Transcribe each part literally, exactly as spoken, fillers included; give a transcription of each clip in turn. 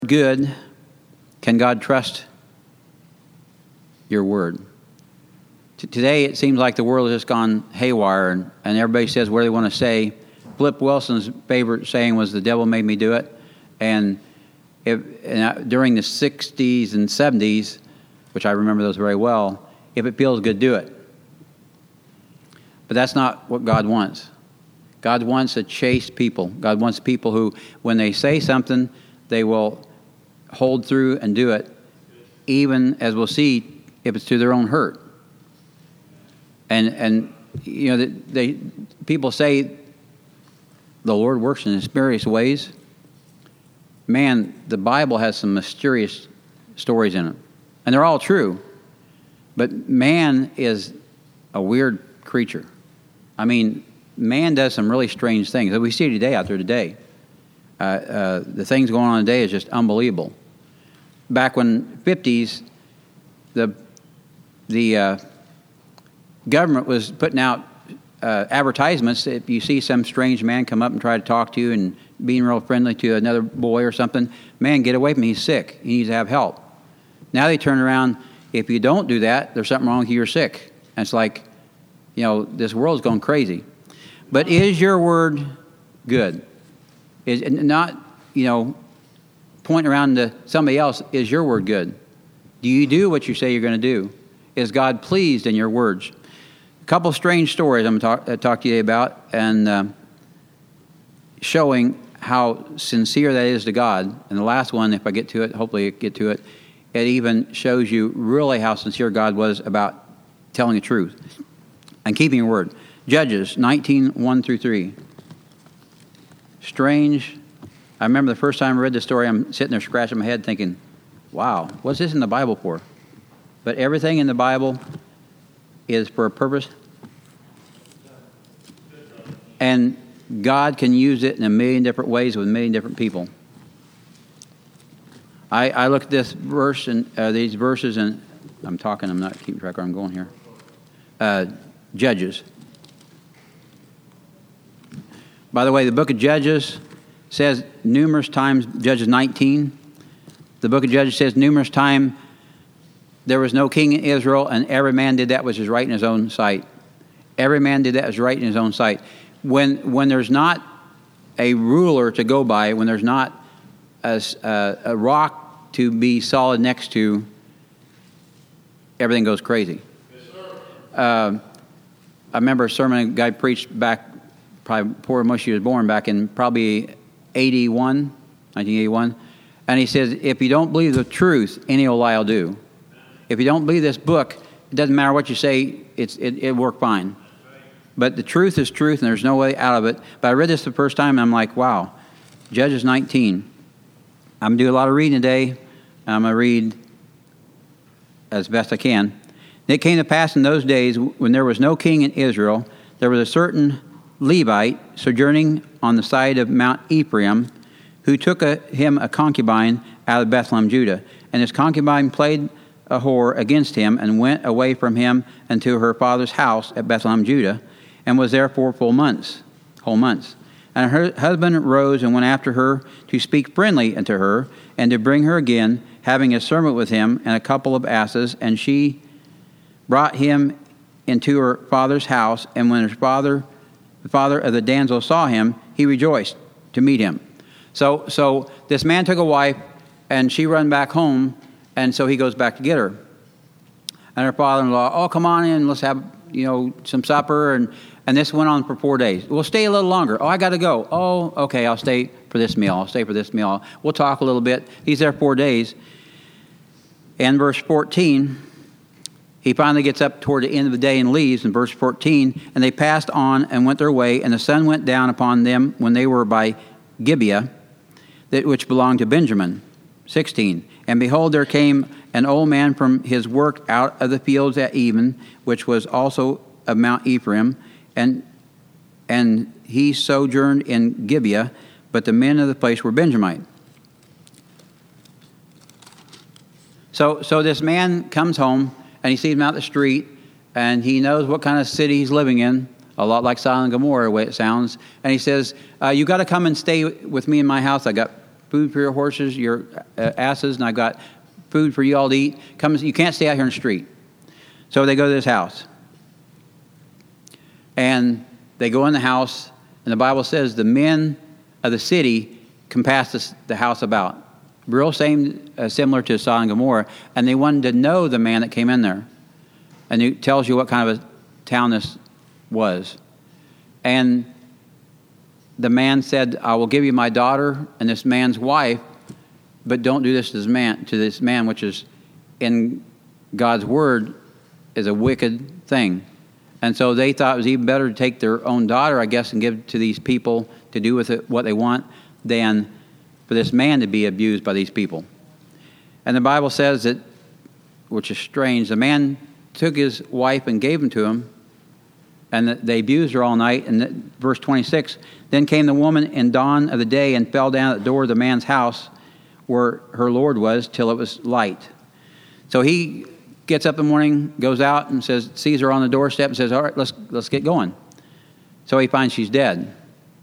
good, can God trust your word? T- today it seems like the world has just gone haywire, and, and everybody says what they want to say. Flip Wilson's favorite saying was, "The devil made me do it." And, if, and I, during the sixties and seventies, which I remember those very well, if it feels good, do it. But that's not what God wants. God wants a chaste people. God wants people who, when they say something, they will hold through and do it, even, as we'll see, if it's to their own hurt. And, and you know, they, people say the Lord works in mysterious ways. Man, the Bible has some mysterious stories in it. And they're all true. But man is a weird creature. I mean, man does some really strange things that we see today out there today. Uh, uh, the things going on today is just unbelievable. Back when fifties, the the uh, government was putting out uh, advertisements. If you see some strange man come up and try to talk to you and being real friendly to another boy or something, man, get away from him. He's sick. He needs to have help. Now they turn around. If you don't do that, there's something wrong with you. You're sick. And it's like, you know, this world's going crazy. But is your word good? Is not, you know, pointing around to somebody else, is your word good? Do you do what you say you're going to do? Is God pleased in your words? A couple of strange stories I'm going to talk, talk to you about, and uh, showing how sincere that is to God. And the last one, if I get to it, hopefully I get to it, it even shows you really how sincere God was about telling the truth and keeping your word. Judges nineteen, one through three. Strange. I remember the first time I read this story, I'm sitting there scratching my head thinking, wow, what's this in the Bible for? But everything in the Bible is for a purpose. And God can use it in a million different ways with a million different people. I, I look at this verse and uh, these verses, and I'm talking, I'm not keeping track where I'm going here. Uh, Judges. By the way, the book of Judges says numerous times, Judges nineteen, the book of Judges says numerous times, there was no king in Israel, and every man did that which was right in his own sight. Every man did that which was right in his own sight. When when there's not a ruler to go by, when there's not a, a, a rock to be solid next to, everything goes crazy. Yes, sir. Uh, I remember a sermon a guy preached back, probably before Mushy was born, back in probably eighty-one, nineteen eighty-one. And he says, if you don't believe the truth, any old lie will do. If you don't believe this book, it doesn't matter what you say, it's, it, it'll work fine. But the truth is truth, and there's no way out of it. But I read this the first time, and I'm like, wow, Judges nineteen. I'm going to do a lot of reading today. I'm going to read as best I can. And it came to pass in those days, when there was no king in Israel, there was a certain Levite sojourning on the side of Mount Ephraim, who took a, him a concubine out of Bethlehem, Judah. And his concubine played a whore against him, and went away from him unto her father's house at Bethlehem, Judah, and was there four full months, whole months. And her husband rose and went after her to speak friendly unto her, and to bring her again, having a servant with him and a couple of asses. And she brought him into her father's house. And when her father, the father of the damsel, saw him, he rejoiced to meet him. So, so this man took a wife, and she run back home, and so he goes back to get her. And her father-in-law, oh, come on in, let's have, you know, some supper. And, and this went on for four days. We'll stay a little longer. Oh, I got to go. Oh, okay, I'll stay for this meal. I'll stay for this meal. We'll talk a little bit. He's there four days. And verse fourteen, he finally gets up toward the end of the day and leaves in verse fourteen. And they passed on and went their way, and the sun went down upon them when they were by Gibeah, that which belonged to Benjamin. sixteen. And behold, there came an old man from his work out of the fields at even, which was also of Mount Ephraim, and and he sojourned in Gibeah, but the men of the place were Benjamite. So so this man comes home, and he sees him out the street, and he knows what kind of city he's living in, a lot like Sodom and Gomorrah, the way it sounds. And he says, uh, you got to come and stay with me in my house. I got food for your horses, your uh, asses, and I've got food for you all to eat. Come, you can't stay out here in the street. So they go to this house. And they go in the house, and the Bible says the men of the city compassed this, the house about. Real same, uh, similar to Sodom and Gomorrah. And they wanted to know the man that came in there. And it tells you what kind of a town this was. And the man said, I will give you my daughter and this man's wife, but don't do this to this man, to this man, which is in God's word is a wicked thing. And so they thought it was even better to take their own daughter, I guess, and give it to these people to do with it what they want than for this man to be abused by these people. And the Bible says that, which is strange, the man took his wife and gave him to him, and they abused her all night. And verse twenty-six, then came the woman in dawn of the day and fell down at the door of the man's house where her Lord was till it was light. So he gets up in the morning, goes out and says, sees her on the doorstep and says, all right, let's let's get going. So he finds she's dead.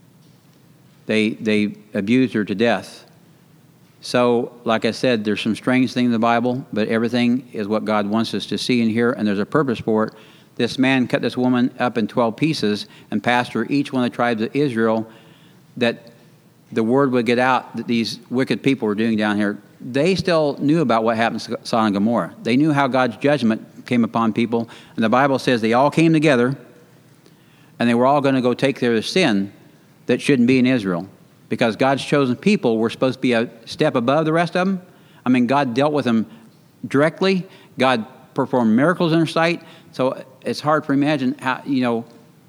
They they abused her to death. So, like I said, there's some strange things in the Bible, but everything is what God wants us to see and hear, and there's a purpose for it. This man cut this woman up in twelve pieces and passed her each one of the tribes of Israel, that the word would get out that these wicked people were doing down here. They still knew about what happened to Sodom and Gomorrah. They knew how God's judgment came upon people, and the Bible says they all came together, and they were all going to go take their sin that shouldn't be in Israel. Because God's chosen people were supposed to be a step above the rest of them. I mean, God dealt with them directly. God performed miracles in their sight. So it's hard to imagine how, you know,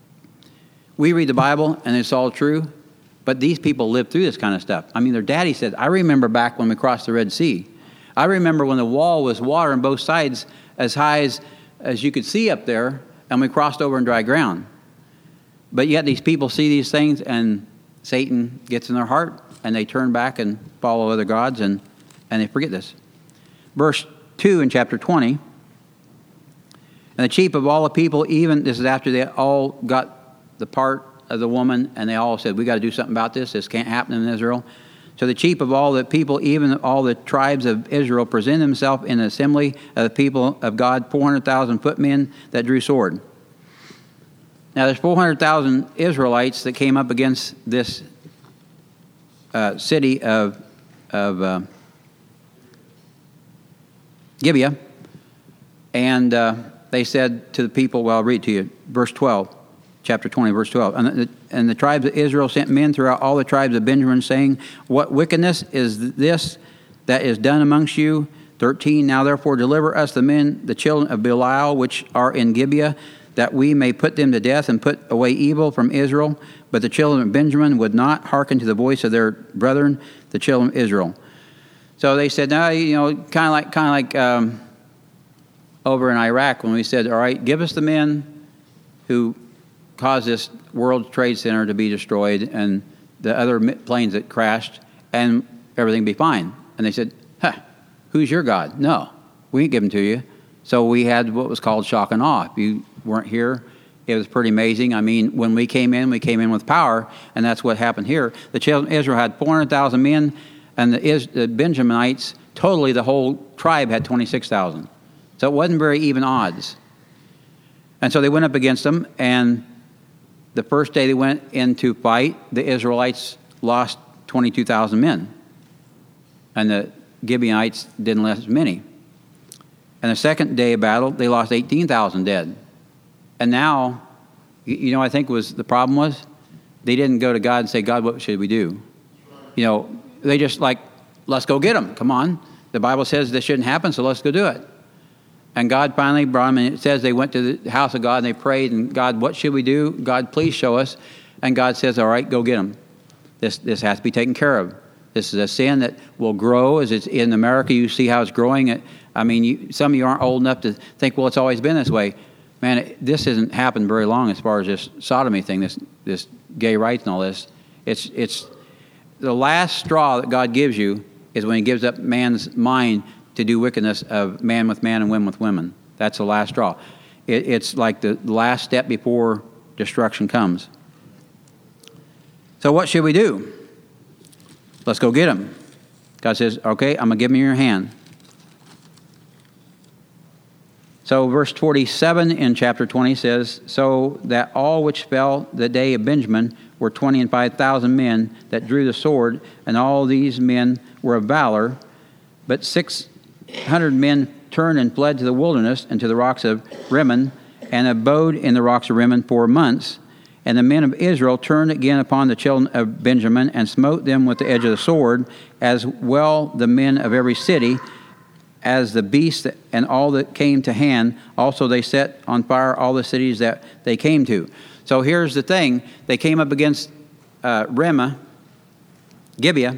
we read the Bible and it's all true, but these people lived through this kind of stuff. I mean, their daddy said, I remember back when we crossed the Red Sea. I remember when the wall was water on both sides as high as, as you could see up there, and we crossed over in dry ground. But yet these people see these things, and Satan gets in their heart, and they turn back and follow other gods, and, and they forget this. Verse two in chapter twenty, and the chief of all the people, even, this is after they all got the part of the woman, and they all said, we got to do something about this. This can't happen in Israel. So the chief of all the people, even all the tribes of Israel, presented himself in the assembly of the people of God, four hundred thousand footmen that drew sword. Now, there's four hundred thousand Israelites that came up against this uh, city of, of uh, Gibeah. And uh, they said to the people, well, I'll read to you, verse twelve, chapter twenty, verse twelve. And the, and the tribes of Israel sent men throughout all the tribes of Benjamin, saying, what wickedness is this that is done amongst you? thirteen, now therefore deliver us the men, the children of Belial, which are in Gibeah, that we may put them to death and put away evil from Israel. But the children of Benjamin would not hearken to the voice of their brethren, the children of Israel. So they said, no, you know, kind of like, kind of like um, over in Iraq when we said, all right, give us the men who caused this World Trade Center to be destroyed and the other planes that crashed, and everything be fine. And they said, huh, who's your God? No, we ain't give them to you. So we had what was called shock and awe. If you weren't here, it was pretty amazing. I mean, when we came in, we came in with power, and that's what happened here. The children of Israel had four hundred thousand men, and the, Is- the Benjaminites, totally the whole tribe had twenty-six thousand. So it wasn't very even odds. And so they went up against them, and the first day they went in to fight, the Israelites lost twenty-two thousand men, and the Gibeonites didn't lose as many. And the second day of battle, they lost eighteen thousand dead. And now, you know, I think was the problem was they didn't go to God and say, God, what should we do? You know, they just like, let's go get them. Come on. The Bible says this shouldn't happen, so let's go do it. And God finally brought them, and it says they went to the house of God and they prayed, and God, what should we do? God, please show us. And God says, all right, go get them. This, this has to be taken care of. This is a sin that will grow as it's in America. You see how it's growing. It, I mean, you, some of you aren't old enough to think, well, it's always been this way. Man, it, this hasn't happened very long as far as this sodomy thing, this this gay rights and all this. It's it's the last straw that God gives you is when he gives up man's mind to do wickedness of man with man and women with women. That's the last straw. It, it's like the last step before destruction comes. So what should we do? Let's go get them. God says, okay, I'm going to give them in your hand. So verse forty-seven in chapter twenty says, so that all which fell the day of Benjamin were twenty and five thousand men that drew the sword, and all these men were of valor. But six hundred men turned and fled to the wilderness and to the rocks of Rimmon, and abode in the rocks of Rimmon four months. And the men of Israel turned again upon the children of Benjamin, and smote them with the edge of the sword, as well the men of every city, as the beasts and all that came to hand. Also they set on fire all the cities that they came to. So here's the thing. They came up against uh, Ramah, Gibeah,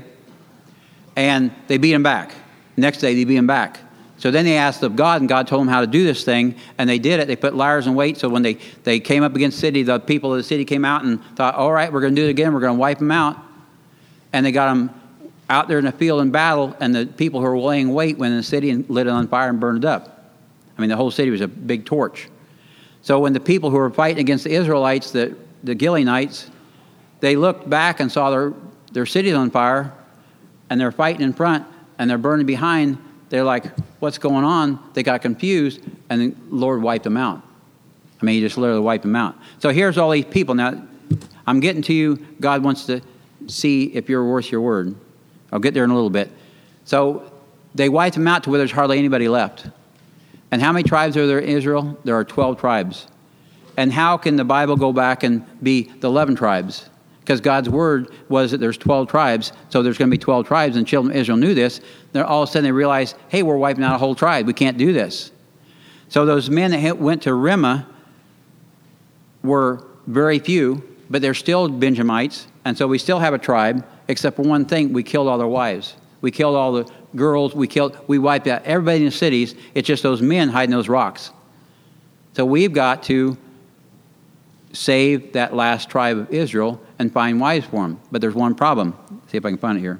and they beat them back. Next day they beat them back. So then they asked of God, and God told them how to do this thing, and they did it. They put liars in wait. So when they, they came up against the city, the people of the city came out and thought, all right, we're going to do it again. We're going to wipe them out. And they got them out there in the field in battle, and the people who were laying wait went in the city and lit it on fire and burned it up. I mean, the whole city was a big torch. So when the people who were fighting against the Israelites, the, the Gileadites, they looked back and saw their, their cities on fire, and they're fighting in front, and they're burning behind. They're like, what's going on? They got confused, and the Lord wiped them out. I mean, he just literally wiped them out. So here's all these people. Now, I'm getting to you. God wants to see if you're worth your word. I'll get there in a little bit. So they wiped them out to where there's hardly anybody left. And how many tribes are there in Israel? There are twelve tribes. And how can the Bible go back and be the eleven tribes? Because God's word was that there's twelve tribes, so there's going to be twelve tribes, and children of Israel knew this. Then all of a sudden they realized, hey, we're wiping out a whole tribe. We can't do this. So those men that went to Rimmah were very few, but they're still Benjamites, and so we still have a tribe, except for one thing: we killed all their wives. We killed all the girls. We killed. We wiped out everybody in the cities. It's just those men hiding those rocks. So we've got to save that last tribe of Israel and find wives for them. But there's one problem. See if I can find it here.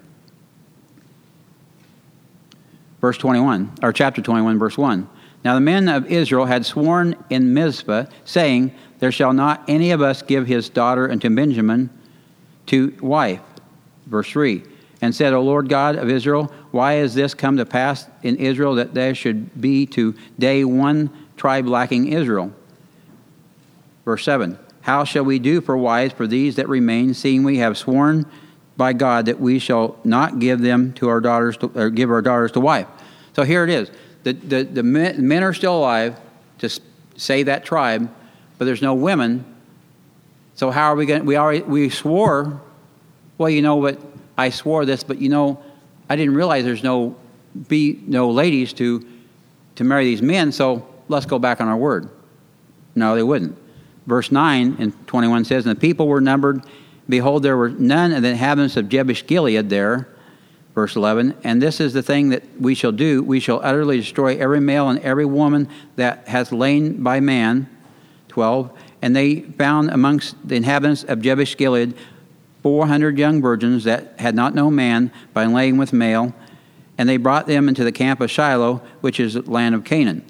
Verse twenty-one, or chapter twenty-one, verse one. Now the men of Israel had sworn in Mizpah, saying, there shall not any of us give his daughter unto Benjamin to wife. Verse three. And said, O Lord God of Israel, why is this come to pass in Israel, that there should be today one tribe lacking Israel? Verse seven. How shall we do for wives for these that remain, seeing we have sworn by God that we shall not give them to our daughters, to, or give our daughters to wife? So here it is. The, the, the men, men are still alive to save that tribe, but there's no women. So how are we going? We already we swore. Well, you know what? I swore this, but you know, I didn't realize there's no be no ladies to to marry these men. So let's go back on our word. No, they wouldn't. Verse nine and twenty-one says, and the people were numbered. Behold, there were none of the inhabitants of Jabesh Gilead there. Verse eleven, and this is the thing that we shall do. We shall utterly destroy every male and every woman that has lain by man. twelve, and they found amongst the inhabitants of Jabesh Gilead four hundred young virgins that had not known man by laying with male, and they brought them into the camp of Shiloh, which is the land of Canaan.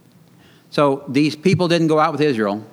So these people didn't go out with Israel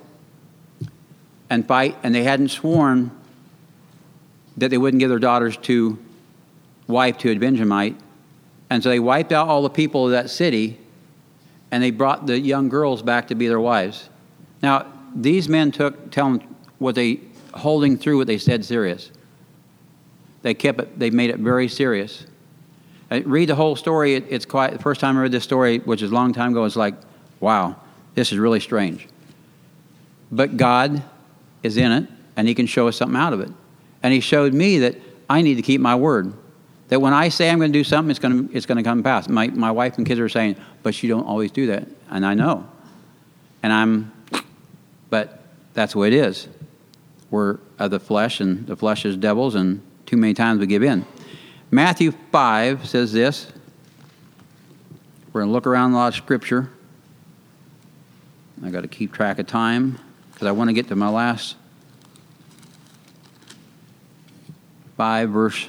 and fight, and they hadn't sworn that they wouldn't give their daughters to wife to a Benjamite. And so they wiped out all the people of that city, and they brought the young girls back to be their wives. Now, these men took, tell them what they, holding through what they said serious. They kept it, they made it very serious. I read the whole story. It, it's quite, the first time I read this story, which is a long time ago, it's like, wow, this is really strange. But God is in it, and he can show us something out of it. And he showed me that I need to keep my word. That when I say I'm going to do something, it's going to, it's going to come to pass. My, my wife and kids are saying, but you don't always do that. And I know. And I'm, but that's the way it is. We're of the flesh, and the flesh is devils, and too many times we give in. Matthew five says this. We're going to look around a lot of scripture. I got to keep track of time because I want to get to my last five, verse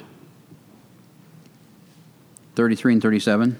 thirty-three and thirty-seven.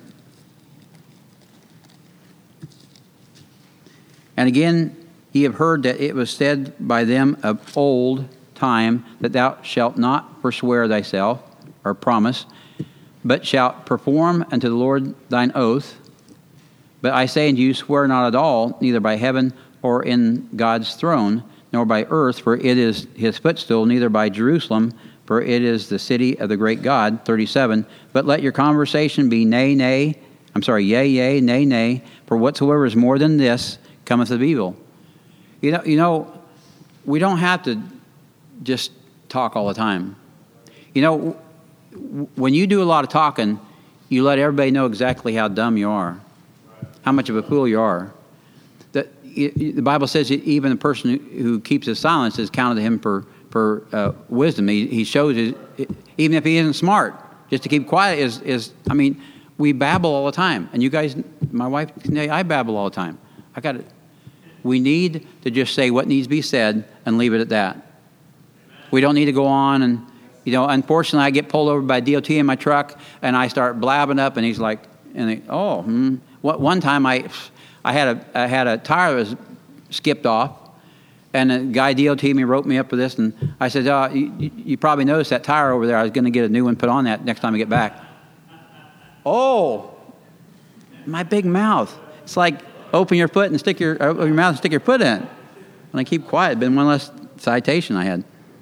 And again, ye have heard that it was said by them of old time, that thou shalt not forswear thyself, or promise, but shalt perform unto the Lord thine oath. But I say unto you, swear not at all, neither by heaven or in God's throne, nor by earth, for it is his footstool, neither by Jerusalem, for it is the city of the great God. thirty-seven. But let your conversation be nay, nay, I'm sorry, yea, yea, nay, nay, for whatsoever is more than this cometh of evil. You know, you know, we don't have to just talk all the time. You know, when you do a lot of talking, you let everybody know exactly how dumb you are, how much of a fool you are. The, the Bible says that even the person who keeps his silence is counted to him for, for uh, wisdom. He, he shows, his, even if he isn't smart, just to keep quiet is, is, I mean, we babble all the time. And you guys, my wife, I babble all the time. I got it. We need to just say what needs to be said and leave it at that. We don't need to go on and, you know, unfortunately I get pulled over by D O T in my truck and I start blabbing up and he's like, and they, oh, hmm. What, one time I, I had a, I had a tire that was skipped off and the guy D O T me wrote me up for this and I said, oh, you, you probably noticed that tire over there. I was going to get a new one put on that next time I get back. Oh, my big mouth. It's like open your foot and stick your, open your mouth and stick your foot in. And I keep quiet. It's been one less citation I had.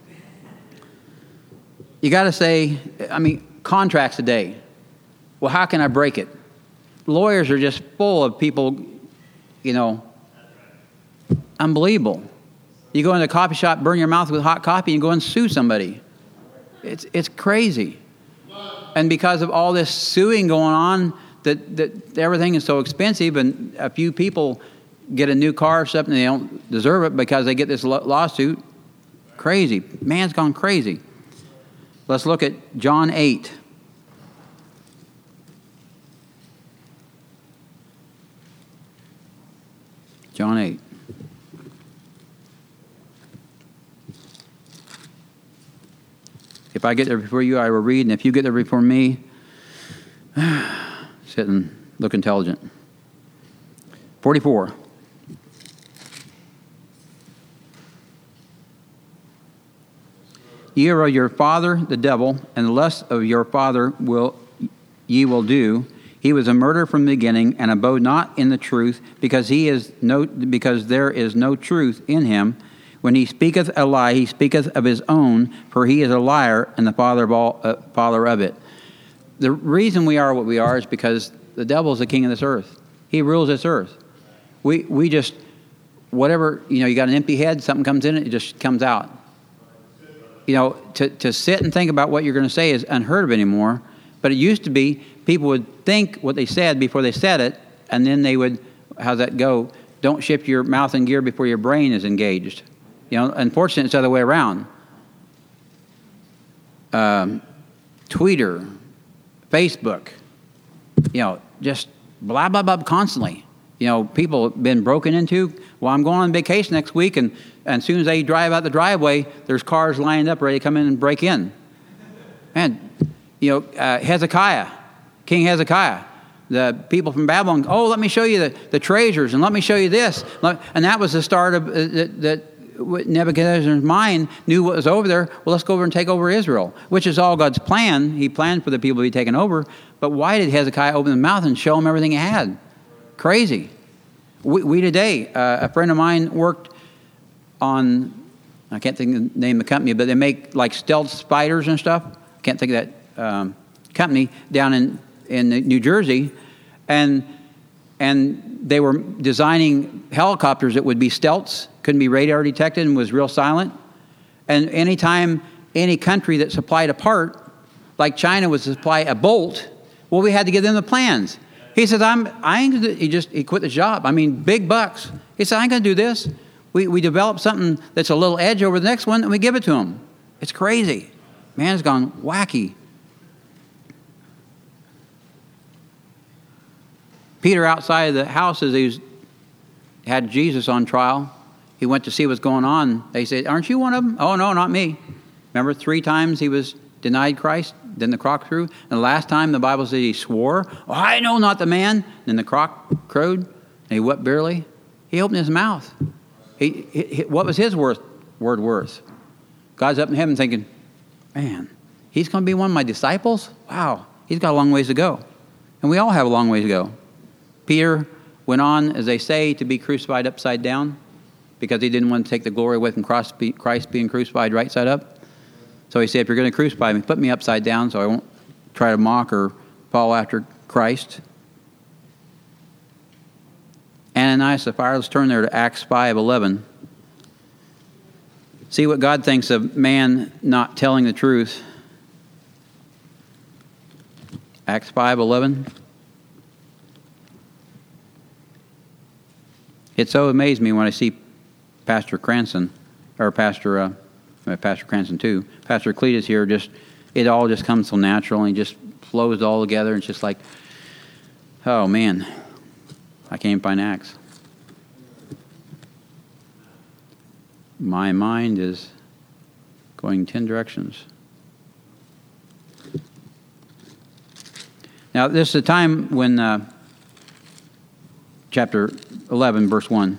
You got to say, I mean, contracts today. Well, how can I break it? Lawyers are just full of people, you know, unbelievable. You go into a coffee shop, burn your mouth with hot coffee, and go and sue somebody. It's it's crazy. And because of all this suing going on, that, that everything is so expensive, and a few people get a new car or something, and they don't deserve it because they get this lawsuit. Crazy. Man's gone crazy. Let's look at John eight. John eight. If I get there before you, I will read, and if you get there before me, sit and look intelligent. forty-four. Ye are your father, the devil, and the lust of your father will ye will do. He was a murderer from the beginning, and abode not in the truth, because he is no because there is no truth in him. When he speaketh a lie, he speaketh of his own, for he is a liar and the father of all uh, father of it. The reason we are what we are is because the devil is the king of this earth. He rules this earth. We we just whatever, you know, you got an empty head, something comes in it, it just comes out. You know, to, to sit and think about what you're going to say is unheard of anymore. But it used to be people would think what they said before they said it, and then they would, how's that go? Don't shift your mouth in gear before your brain is engaged. You know, unfortunately, it's the other way around. Um, Twitter, Facebook, you know, just blah, blah, blah constantly. You know, people have been broken into. Well, I'm going on vacation next week, and, and as soon as they drive out the driveway, there's cars lined up ready to come in and break in. Man, you know, uh, Hezekiah, King Hezekiah, the people from Babylon, oh, let me show you the, the treasures, and let me show you this. And that was the start of uh, that, that Nebuchadnezzar's mind knew what was over there. Well, let's go over and take over Israel, which is all God's plan. He planned for the people to be taken over. But why did Hezekiah open the mouth and show them everything he had? Crazy. We, we today, uh, a friend of mine worked on, I can't think of the name of the company, but they make like stealth spiders and stuff. I can't think of that um, company down in, in New Jersey. And and they were designing helicopters that would be stealths, couldn't be radar detected, and was real silent. And anytime any country that supplied a part, like China would supply a bolt, well, we had to give them the plans. He says, I'm, I ain't gonna do, he just, he quit the job. I mean, big bucks. He said, I ain't gonna do this. We, we develop something that's a little edge over the next one, and we give it to him. It's crazy. Man's gone wacky. Peter, outside of the house, as he was, had Jesus on trial, he went to see what's going on. They said, aren't you one of them? Oh, no, not me. Remember, three times he was denied Christ, then the cock crew. And the last time the Bible said he swore, oh, I know not the man. Then the cock crowed, and he wept bitterly. He opened his mouth. He, he, what was his worth, word worth? God's up in heaven thinking, man, he's going to be one of my disciples? Wow. He's got a long ways to go. And we all have a long ways to go. Peter went on, as they say, to be crucified upside down because he didn't want to take the glory away from Christ being crucified right side up. So he said, if you're going to crucify me, put me upside down so I won't try to mock or follow after Christ. Ananias and Sapphira, let's turn there to Acts five eleven. See what God thinks of man not telling the truth. Acts five eleven. It so amazed me when I see Pastor Cranston, or Pastor, uh, Pastor Cranston too, Pastor Cletus here, just, it all just comes so natural and just flows all together. It's just like, oh man, I can't even find Acts. My mind is going ten directions. Now, this is a time when, uh, chapter eleven, verse one.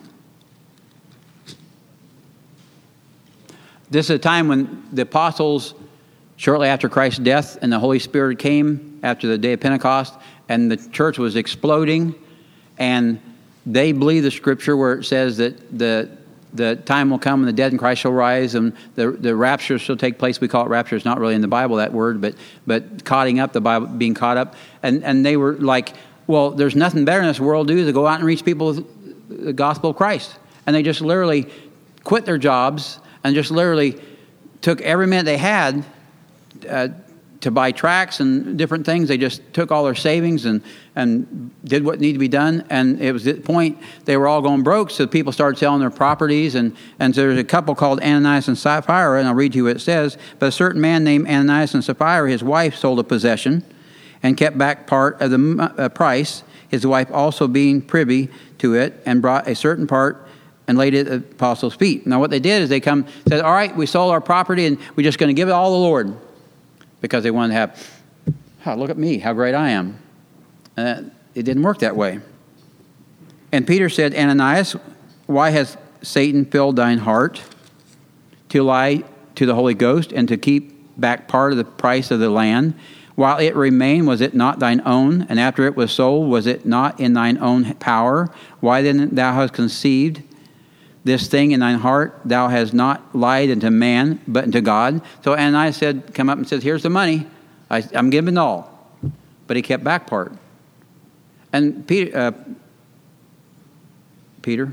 This is a time when the apostles, shortly after Christ's death, and the Holy Spirit came after the day of Pentecost, and the church was exploding, and they believe the scripture where it says that the the time will come when the dead in Christ shall rise, and the the rapture shall take place. We call it rapture. It's not really in the Bible, that word, but but caughting up, the Bible being caught up. And and they were like, well, there's nothing better in this world to do than go out and reach people with the gospel of Christ. And they just literally quit their jobs and just literally took every minute they had uh, to buy tracts and different things. They just took all their savings and, and did what needed to be done. And it was at the point they were all going broke, so people started selling their properties. And, and so there's a couple called Ananias and Sapphira, and I'll read to you what it says. But a certain man named Ananias and Sapphira, his wife sold a possession and kept back part of the uh, price, his wife also being privy to it, and brought a certain part and laid it at the apostles' feet. Now what they did is they come said, all right, we sold our property and we're just going to give it all to the Lord. Because they wanted to have, oh, look at me, how great I am. And it didn't work that way. And Peter said, Ananias, why has Satan filled thine heart to lie to the Holy Ghost and to keep back part of the price of the land? While it remained, was it not thine own? And after it was sold, was it not in thine own power? Why then thou hast conceived this thing in thine heart? Thou hast not lied unto man, but unto God. So Ananias said, come up and says, here's the money. I, I'm giving it all. But he kept back part. And Peter, uh, Peter, I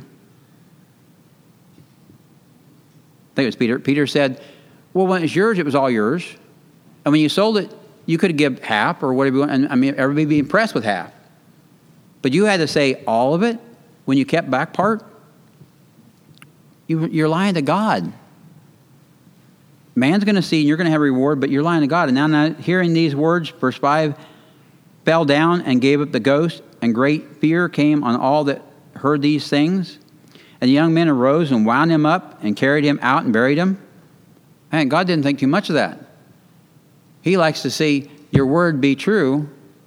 think it was Peter, Peter said, well, when it's yours, it was all yours. And when you sold it, you could give half or whatever you want. And I mean, everybody would be impressed with half. But you had to say all of it when you kept back part. You, you're lying to God. Man's going to see and you're going to have a reward, but you're lying to God. And now, now hearing these words, verse five, fell down and gave up the ghost, and great fear came on all that heard these things. And the young men arose and wound him up and carried him out and buried him. Man, God didn't think too much of that. He likes to see your word be true.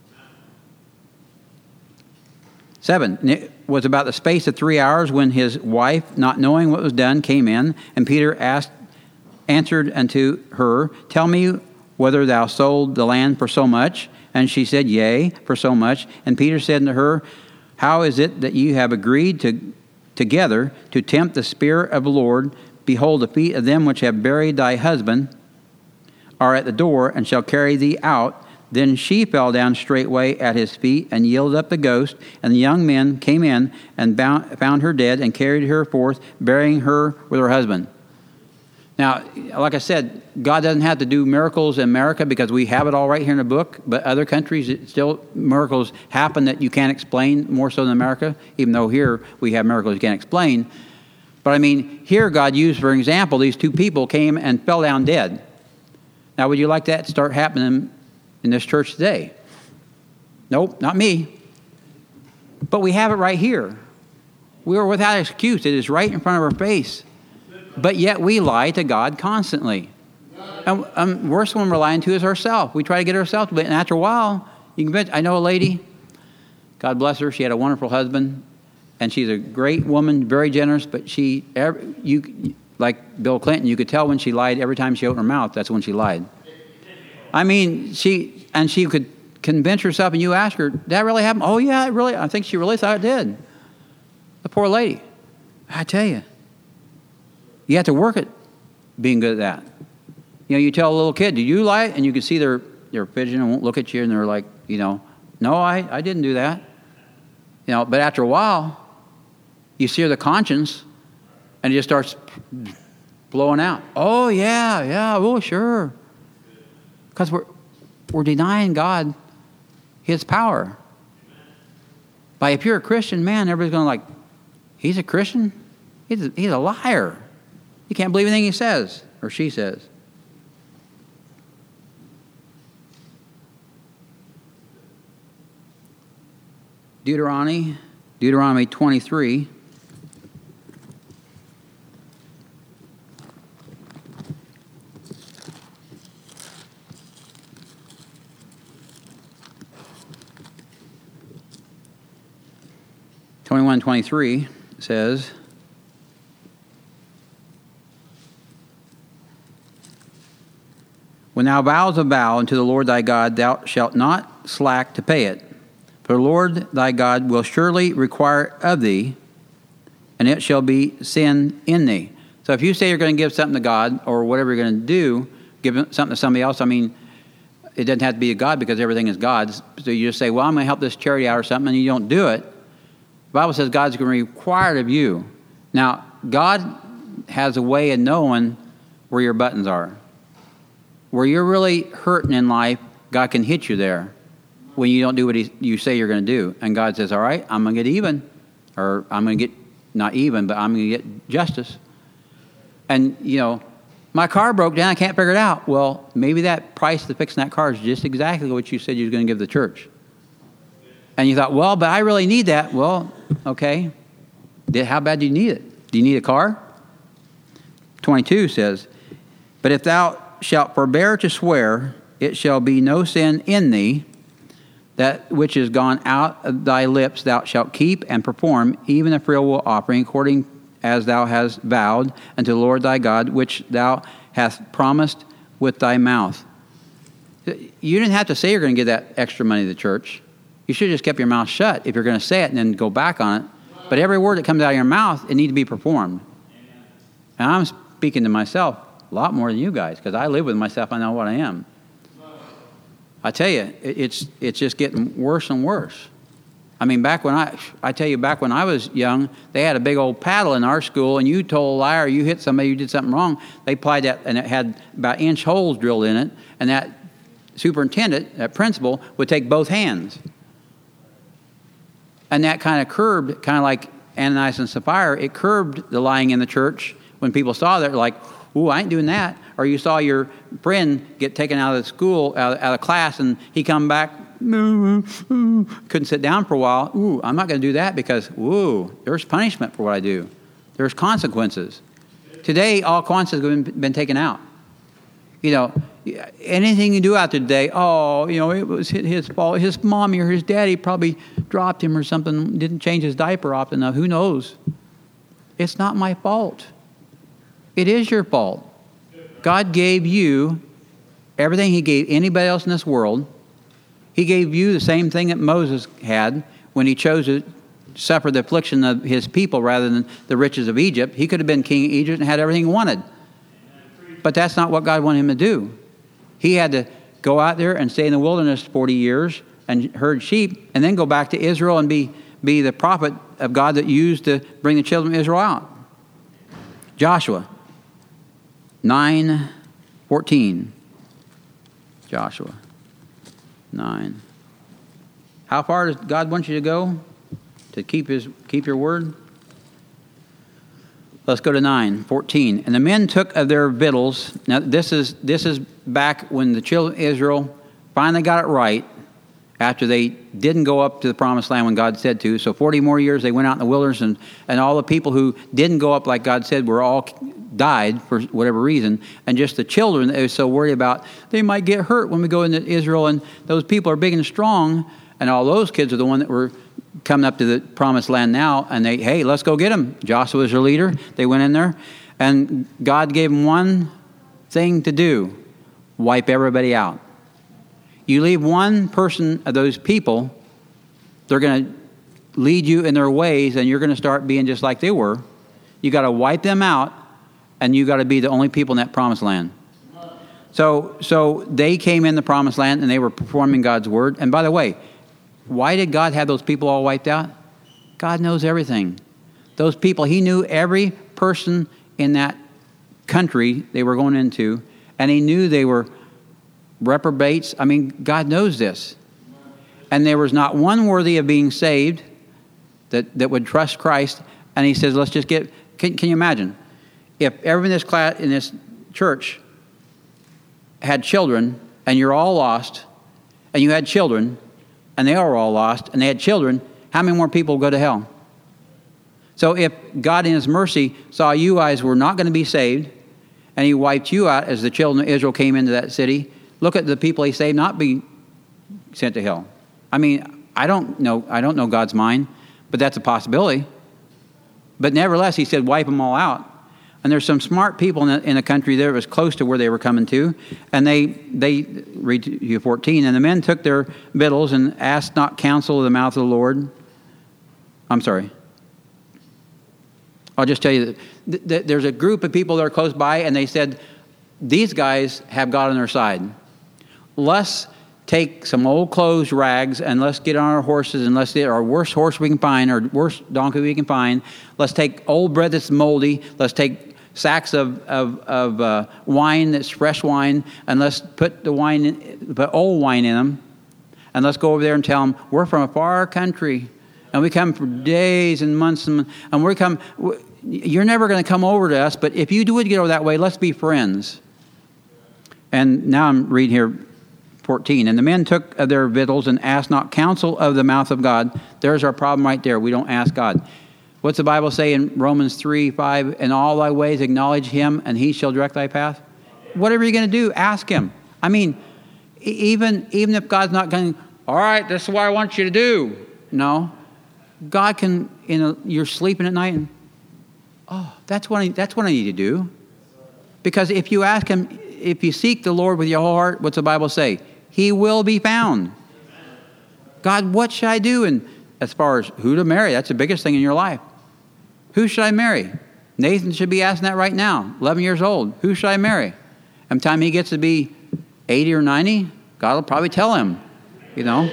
Seven, it was about the space of three hours when his wife, not knowing what was done, came in, and Peter asked, answered unto her, tell me whether thou sold the land for so much. And she said, yea, for so much. And Peter said unto her, how is it that you have agreed to, together to tempt the Spirit of the Lord? Behold, the feet of them which have buried thy husband are at the door, and shall carry thee out. Then she fell down straightway at his feet, and yielded up the ghost. And the young men came in, and bound, found her dead, and carried her forth, burying her with her husband. Now, like I said, God doesn't have to do miracles in America because we have it all right here in the book. But other countries, it still miracles happen that you can't explain, more so than America, even though here we have miracles you can't explain. But I mean, here God used, for example, these two people came and fell down dead. Now, would you like that to start happening in this church today? Nope, not me. But we have it right here. We are without excuse. It is right in front of our face. But yet we lie to God constantly. And um, worst one we're lying to is ourselves. We try to get ourselves, but after a while, you can bet. I know a lady, God bless her, she had a wonderful husband, and she's a great woman, very generous, but she, every, you, like Bill Clinton, you could tell when she lied every time she opened her mouth, that's when she lied. I mean, she, and she could convince herself and you ask her, did that really happen? Oh, yeah, it really, I think she really thought it did. The poor lady. I tell you, you have to work at being good at that. You know, you tell a little kid, did you lie? And you can see they're, they're fidgeting and won't look at you, and they're like, you know, no, I, I didn't do that. You know, but after a while, you sear the conscience, and it just starts blowing out. Oh, yeah, yeah, well, sure. Because we're, we're denying God his power. By if you're a Christian, man, everybody's going to like, he's a Christian? He's a, he's a liar. You can't believe anything he says or she says. Deuteronomy, Deuteronomy twenty-three. twenty-one twenty-three says, when thou vowest a vow unto the Lord thy God, thou shalt not slack to pay it. For the Lord thy God will surely require of thee, and it shall be sin in thee. So if you say you're going to give something to God, or whatever you're going to do, give something to somebody else, I mean, it doesn't have to be to God because everything is God's. So you just say, well, I'm going to help this charity out or something, and you don't do it. The Bible says God's going to require it of you. Now, God has a way of knowing where your buttons are. Where you're really hurting in life, God can hit you there when you don't do what he, you say you're going to do. And God says, all right, I'm going to get even. Or I'm going to get, not even, but I'm going to get justice. And, you know, my car broke down, I can't figure it out. Well, maybe that price to fixing that car is just exactly what you said you were going to give the church. And you thought, well, but I really need that. Well, okay. How bad do you need it? Do you need a car? twenty-two says, but if thou shalt forbear to swear, it shall be no sin in thee. That which is gone out of thy lips thou shalt keep and perform, even a freewill offering, according as thou hast vowed unto the Lord thy God, which thou hast promised with thy mouth. You didn't have to say you're going to give that extra money to the church. You should have just kept your mouth shut if you're going to say it and then go back on it. But every word that comes out of your mouth, it needs to be performed. And I'm speaking to myself a lot more than you guys, because I live with myself. I know what I am. I tell you, it's it's just getting worse and worse. I mean, back when I, I tell you, back when I was young, they had a big old paddle in our school, and you told a liar, you hit somebody, you did something wrong. They applied that, and it had about inch holes drilled in it, and that superintendent, that principal, would take both hands. And that kind of curbed, kind of like Ananias and Sapphira, it curbed the lying in the church. When people saw that, like, ooh, I ain't doing that. Or you saw your friend get taken out of the school, out of, out of class, and he come back, couldn't sit down for a while. Ooh, I'm not going to do that because, ooh, there's punishment for what I do. There's consequences. Today, all consequences have been, been taken out. You know, anything you do out there today, oh, you know, it was his fault. His mommy or his daddy probably dropped him or something, didn't change his diaper often enough. Who knows? It's not my fault. It is your fault. God gave you everything he gave anybody else in this world. He gave you the same thing that Moses had when he chose to suffer the affliction of his people rather than the riches of Egypt. He could have been king of Egypt and had everything he wanted. But that's not what God wanted him to do. He had to go out there and stay in the wilderness forty years and herd sheep, and then go back to Israel and be, be the prophet of God that used to bring the children of Israel out. Joshua nine fourteen. Joshua nine. How far does God want you to go to keep his keep your word? Let's go to nine fourteen. And the men took of their victuals. Now this is this is back when the children of Israel finally got it right after they didn't go up to the promised land when God said to. So forty more years they went out in the wilderness, and, and all the people who didn't go up like God said were all died for whatever reason. And just the children that they were so worried about, they might get hurt when we go into Israel, and those people are big and strong, and all those kids are the one that were coming up to the promised land now, and they, hey, let's go get them. Joshua was their leader. They went in there, and God gave them one thing to do: wipe everybody out. You leave one person of those people, they're going to lead you in their ways, and you're going to start being just like they were. You got to wipe them out, and you got to be the only people in that promised land. So, so they came in the promised land, and they were performing God's word. And by the way, why did God have those people all wiped out? God knows everything. Those people, he knew every person in that country they were going into, and he knew they were reprobates. I mean, God knows this. And there was not one worthy of being saved that, that would trust Christ. And he says, let's just get, can, can you imagine? If everyone in this class, in this church had children, and you're all lost, and you had children, and they are all lost, and they had children, how many more people go to hell? So if God in his mercy saw you guys were not going to be saved, and he wiped you out as the children of Israel came into that city, look at the people he saved not be sent to hell. I mean, I don't know, I don't know God's mind, but that's a possibility. But nevertheless, he said, wipe them all out. And there's some smart people in the, in the country there that was close to where they were coming to. And they, they read you fourteen, and the men took their victuals and asked not counsel of the mouth of the Lord. I'm sorry. I'll just tell you that th- th- there's a group of people that are close by, and they said, these guys have God on their side. Let's take some old clothes, rags, and let's get on our horses, and let's get our worst horse we can find, our worst donkey we can find. Let's take old bread that's moldy. Let's take sacks of, of, of uh, wine that's fresh wine, and let's put the wine, in, put old wine in them, and let's go over there and tell them, we're from a far country, and we come for days and months, and, and we come, you're never going to come over to us, but if you do get over that way, let's be friends. And now I'm reading here, fourteen. And the men took of their victuals and asked not counsel of the mouth of God. There's our problem right there. We don't ask God. What's the Bible say in Romans three, five? In all thy ways acknowledge him, and he shall direct thy path. Whatever you're going to do, ask him. I mean, even, even if God's not going, all right, this is what I want you to do. No. God can, you know, you're sleeping at night and, oh, that's what I, that's what I need to do. Because if you ask him, if you seek the Lord with your whole heart, what's the Bible say? He will be found. God, what should I do? And as far as who to marry, that's the biggest thing in your life. Who should I marry? Nathan should be asking that right now, eleven years old. Who should I marry? And the time he gets to be eighty or ninety, God will probably tell him, you know.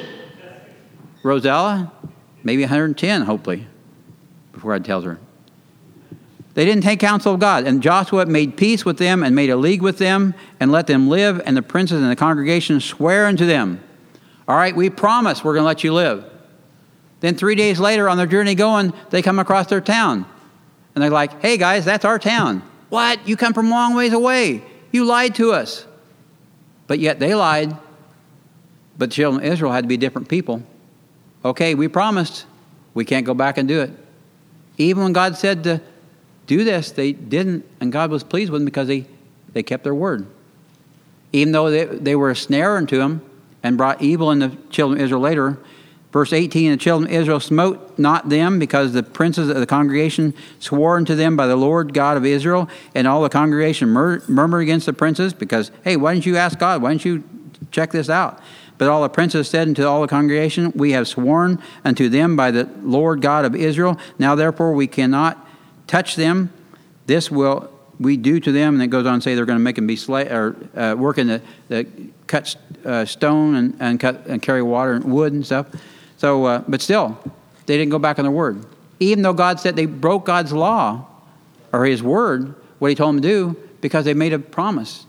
Rosella, maybe one hundred ten, hopefully, before God tells her. They didn't take counsel of God. And Joshua made peace with them and made a league with them and let them live. And the princes and the congregation swear unto them, all right, we promise we're going to let you live. Then three days later on their journey going, they come across their town. And they're like, hey, guys, that's our town. What? You come from a long ways away. You lied to us. But yet they lied. But the children of Israel had to be different people. Okay, we promised. We can't go back and do it. Even when God said to do this, they didn't, and God was pleased with them because they, they kept their word. Even though they, they were a snare unto him and brought evil in the children of Israel later. Verse eighteen, the children of Israel smote not them because the princes of the congregation swore unto them by the Lord God of Israel, and all the congregation mur- murmured against the princes because, hey, why didn't you ask God? Why didn't you check this out? But all the princes said unto all the congregation, we have sworn unto them by the Lord God of Israel. Now therefore we cannot touch them. This will we do to them. And it goes on to say they're going to make them be slave or uh, work in the, the cut uh, stone and, and cut and carry water and wood and stuff. So, uh, but still, they didn't go back on their word. Even though God said they broke God's law or his word, what he told them to do, because they made a promise.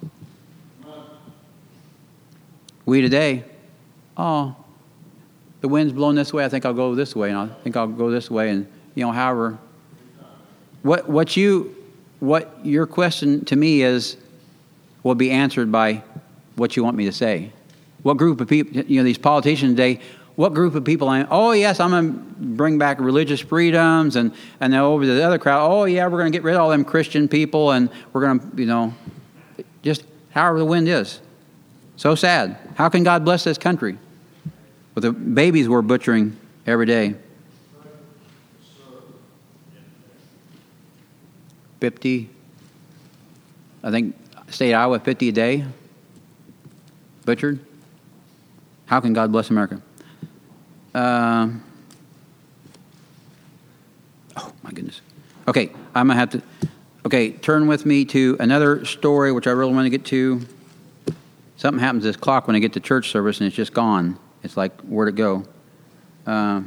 We today, oh, the wind's blowing this way, I think I'll go this way, and I think I'll go this way, and you know, however. What what you what your question to me is will be answered by what you want me to say. What group of people, you know, these politicians today, what group of people, I, oh yes, I'm going to bring back religious freedoms, and, and then over to the other crowd, oh yeah, we're going to get rid of all them Christian people, and we're going to, you know, just however the wind is. So sad. How can God bless this country with the babies we're butchering every day? fifty, I think, state of Iowa, fifty a day butchered. How can God bless America? Uh, oh, my goodness. Okay, I'm going to have to... Okay, turn with me to another story, which I really want to get to. Something happens to this clock when I get to church service, and it's just gone. It's like, where'd it go? Uh,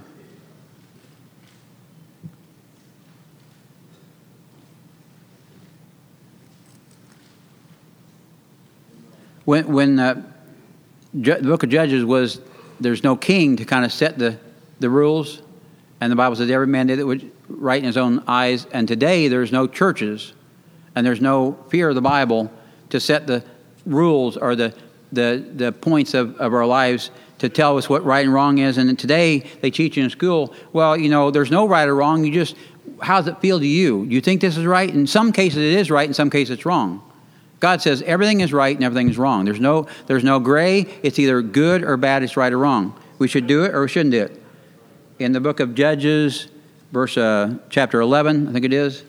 when when uh, Ju- the book of Judges was, there's no king to kind of set the, the rules, and the Bible says every man did it was right in his own eyes. And today there's no churches, and there's no fear of the Bible to set the rules or the the, the points of, of our lives to tell us what right and wrong is. And today they teach in school, well, you know, there's no right or wrong. You just, how does it feel to you? You think this is right? In some cases it is right, in some cases it's wrong. God says everything is right and everything is wrong. There's no there's no gray. It's either good or bad. It's right or wrong. We should do it or we shouldn't do it. In the book of Judges, verse uh, chapter eleven, I think it is.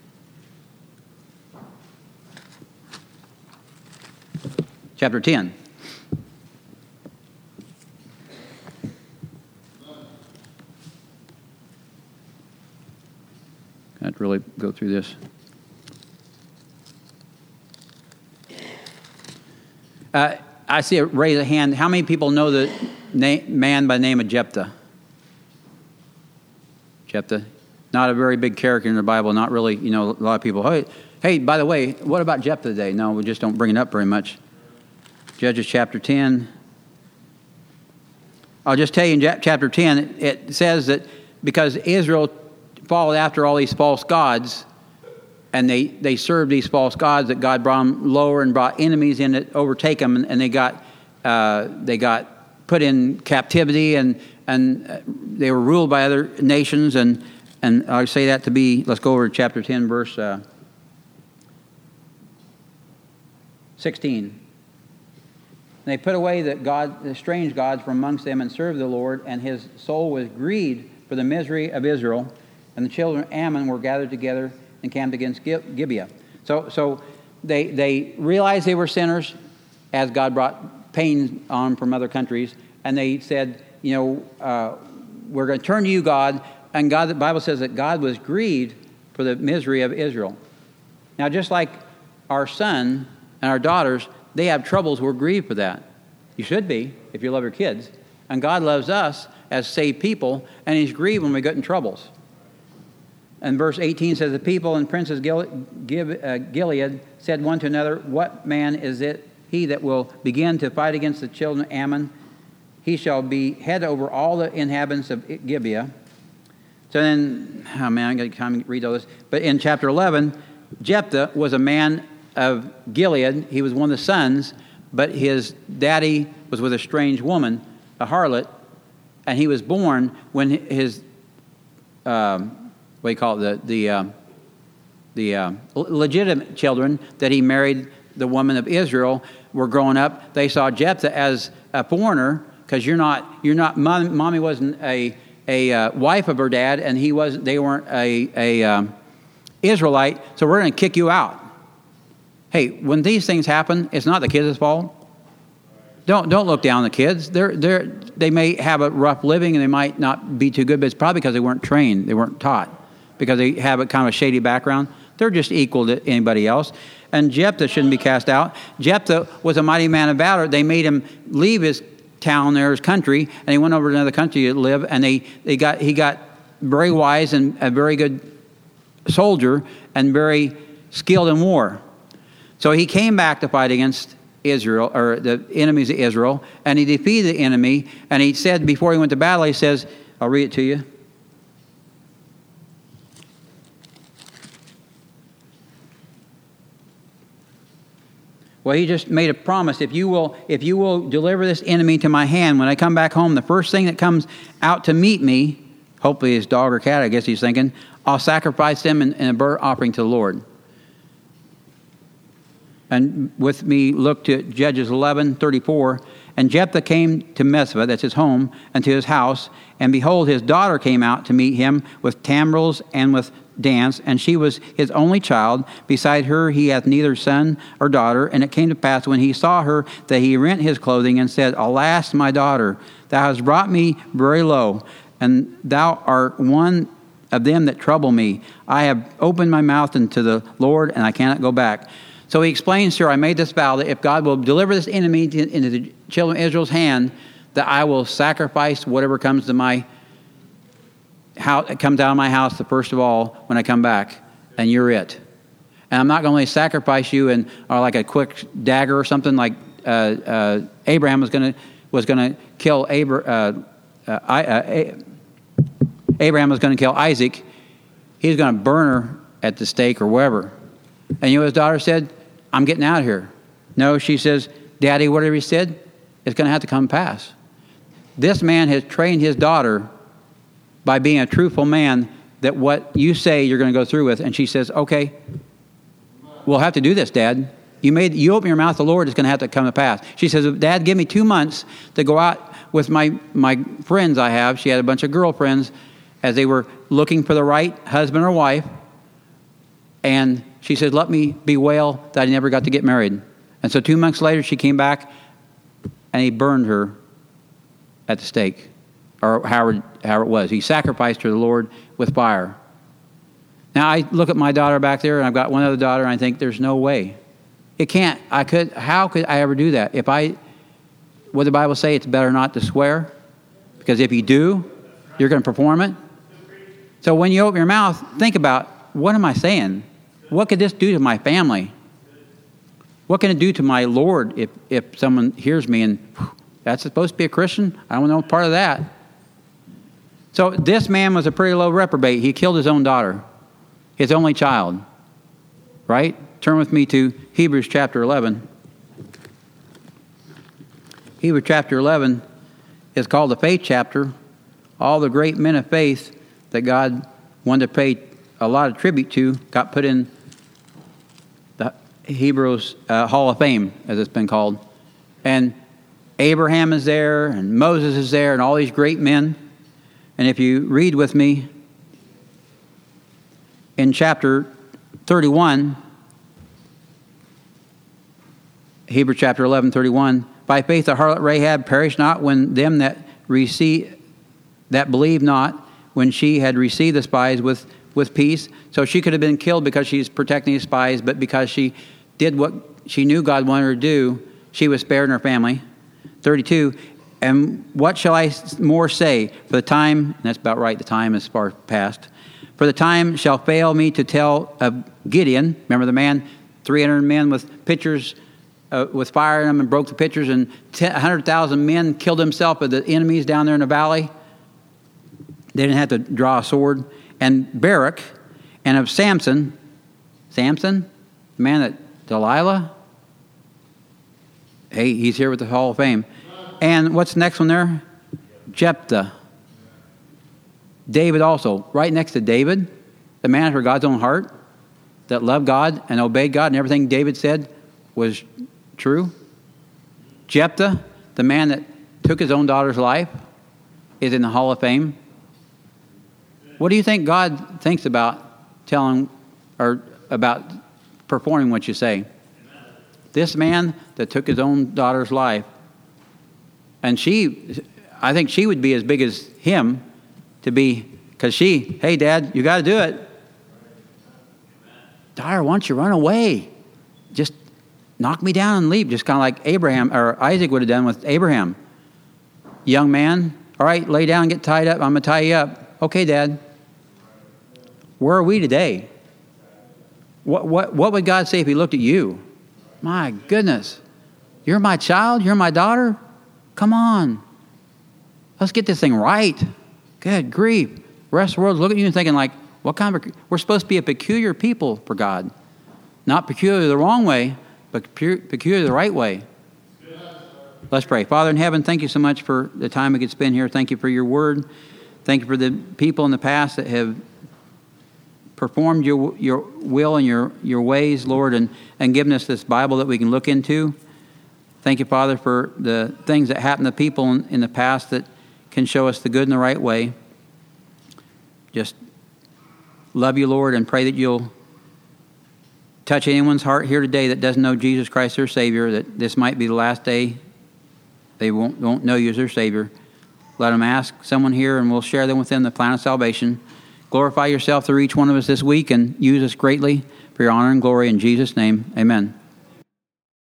Chapter ten. I have to really go through this. Uh, I see a raise a hand. How many people know the na- man by the name of Jephthah? Jephthah, not a very big character in the Bible. Not really, you know, a lot of people. Hey, hey, by the way, what about Jephthah today? No, we just don't bring it up very much. Judges chapter ten. I'll just tell you in chapter ten, it says that because Israel followed after all these false gods, and they, they served these false gods, that God brought them lower and brought enemies in to overtake them, and, and they got uh, they got put in captivity, and and they were ruled by other nations, and and I say that to be. Let's go over to chapter ten, verse uh, sixteen. They put away the god, the strange gods from amongst them, and served the Lord, and his soul was grieved for the misery of Israel, and the children of Ammon were gathered together and camped against Gibeah. So, so they they realized they were sinners, as God brought pain on them from other countries, and they said, you know, uh, we're going to turn to you, God. And God, the Bible says that God was grieved for the misery of Israel. Now, just like our son and our daughters, they have troubles. We're grieved for that. You should be, if you love your kids. And God loves us as saved people, and he's grieved when we get in troubles. And verse eighteen says, the people and princes Gilead said one to another, what man is it he that will begin to fight against the children of Ammon? He shall be head over all the inhabitants of Gibeah. So then, oh man, I'm going to kind of read all this. But in chapter eleven, Jephthah was a man of Gilead. He was one of the sons, but his daddy was with a strange woman, a harlot, and he was born when his... Um, what do you call it, the the, uh, the uh, legitimate children that he married, the woman of Israel, were growing up. They saw Jephthah as a foreigner, because you're not, you're not, mom, mommy wasn't a, a uh, wife of her dad, and he wasn't, they weren't a, a um, Israelite, so we're going to kick you out. Hey, when these things happen, it's not the kids' fault. Don't don't look down on the kids. They're they're they may have a rough living and they might not be too good, but it's probably because they weren't trained, they weren't taught, because they have a kind of a shady background. They're just equal to anybody else. And Jephthah shouldn't be cast out. Jephthah was a mighty man of valor. They made him leave his town there, his country, and he went over to another country to live. And they, they got he got very wise and a very good soldier and very skilled in war. So he came back to fight against Israel, or the enemies of Israel, and he defeated the enemy. And he said before he went to battle, he says, I'll read it to you. Well, he just made a promise. If you will, if you will deliver this enemy to my hand, when I come back home, the first thing that comes out to meet me, hopefully his dog or cat, I guess he's thinking, I'll sacrifice them in, in a burnt offering to the Lord. And with me, look to Judges eleven thirty-four. And Jephthah came to Mizpah, that's his home, and to his house. And behold, his daughter came out to meet him with timbrels and with dance, and she was his only child. Beside her he hath neither son or daughter. And it came to pass, when he saw her, that he rent his clothing, and said, Alas, my daughter, thou hast brought me very low, and thou art one of them that trouble me. I have opened my mouth unto the Lord, and I cannot go back. So he explains to her, I made this vow that if God will deliver this enemy into the children of Israel's hand, that I will sacrifice whatever comes to my house, comes out of my house the first of all when I come back, and you're it. And I'm not going to only sacrifice you in or like a quick dagger or something like uh, uh, Abraham was going to was going to kill Abra, uh, uh, I, uh, Abraham was going to kill Isaac. He's going to burn her at the stake or wherever. And you know, his daughter said, I'm getting out of here. No, she says, Daddy, whatever he said, it's going to have to come pass. This man has trained his daughter by being a truthful man that what you say you're going to go through with. And she says, okay, we'll have to do this, Dad. You made you open your mouth, the Lord is going to have to come to pass. She says, Dad, give me two months to go out with my, my friends I have. She had a bunch of girlfriends as they were looking for the right husband or wife. And she said, let me bewail that I never got to get married. And so two months later, she came back, and he burned her at the stake, or however, however it was. He sacrificed her to the Lord with fire. Now, I look at my daughter back there, and I've got one other daughter, and I think there's no way. It can't, I could, how could I ever do that? If I, what the Bible say, it's better not to swear, because if you do, you're going to perform it. So when you open your mouth, think about, what am I saying? What could this do to my family? What can it do to my Lord if, if someone hears me and, whew, that's supposed to be a Christian? I don't know part of that. So this man was a pretty low reprobate. He killed his own daughter, his only child. Right? Turn with me to Hebrews chapter eleven. Hebrews chapter eleven is called the faith chapter. All the great men of faith that God wanted to pay a lot of tribute to got put in the Hebrews uh, Hall of Fame, as it's been called. And Abraham is there, and Moses is there, and all these great men. And if you read with me in chapter thirty-one, Hebrews chapter eleven, thirty-one, by faith the harlot Rahab perished not when them that receive, that believe not, when she had received the spies with, with peace. So she could have been killed because she's protecting the spies, but because she did what she knew God wanted her to do, she was spared in her family. thirty-two, and what shall I more say? For the time, and that's about right, the time is far past. For the time shall fail me to tell of Gideon. Remember the man, three hundred men with pitchers, uh, with fire in them, and broke the pitchers, and one hundred thousand men killed himself with the enemies down there in the valley. They didn't have to draw a sword. And Barak, and of Samson, Samson, the man that Delilah, hey, he's here with the Hall of Fame. And what's the next one there? Jephthah. David also. Right next to David, the man after God's own heart, that loved God and obeyed God, and everything David said was true. Jephthah, the man that took his own daughter's life, is in the Hall of Fame. What do you think God thinks about telling or about performing what you say? This man that took his own daughter's life, and she, I think she would be as big as him to be, because she, hey, Dad, you got to do it. Daughter, why don't you run away? Just knock me down and leave, just kind of like Abraham, or Isaac would have done with Abraham. Young man, all right, lay down and get tied up. I'm going to tie you up. Okay, Dad. Where are we today? What, what, what would God say if he looked at you? My goodness. You're my child? You're my daughter? Come on. Let's get this thing right. Good grief. The rest of the world's looking at you and thinking like, what kind of, we're supposed to be a peculiar people for God. Not peculiar the wrong way, but peculiar the right way. Let's pray. Father in heaven, thank you so much for the time we could spend here. Thank you for your word. Thank you for the people in the past that have performed your your will and your, your ways, Lord, and, and given us this Bible that we can look into. Thank you, Father, for the things that happened to people in, in the past that can show us the good and the right way. Just love you, Lord, and pray that you'll touch anyone's heart here today that doesn't know Jesus Christ their Savior, that this might be the last day they won't, won't know you as their Savior. Let them ask someone here, and we'll share them with them the plan of salvation. Glorify yourself through each one of us this week and use us greatly for your honor and glory. In Jesus' name, amen.